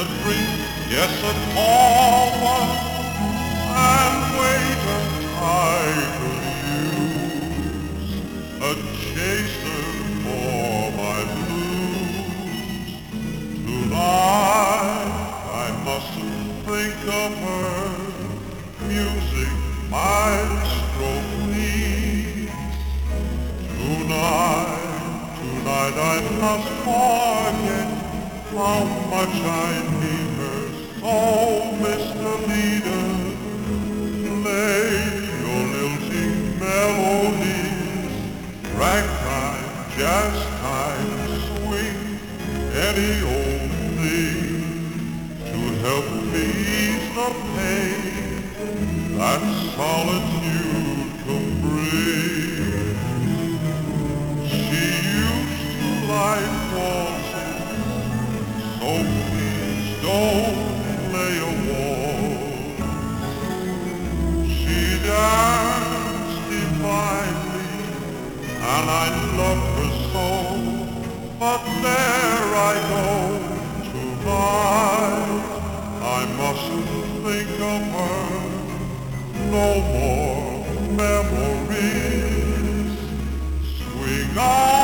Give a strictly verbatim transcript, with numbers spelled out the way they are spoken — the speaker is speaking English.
a drink, yes, a tall one, and wait a tiger use, a chaser for my blues. Tonight I mustn't think of her, music, maestro, please. Tonight, tonight I must forget how much I need her. So, Mister Leader, play your lilting melodies, ragtime, jazz time, swing, any old thing to help me ease the pain that solitude can bring. She used to like waltzes, so please don't play a waltz. She danced divinely, and I loved her so, but there I go tonight. I mustn't think of her, no more memories. Swing on.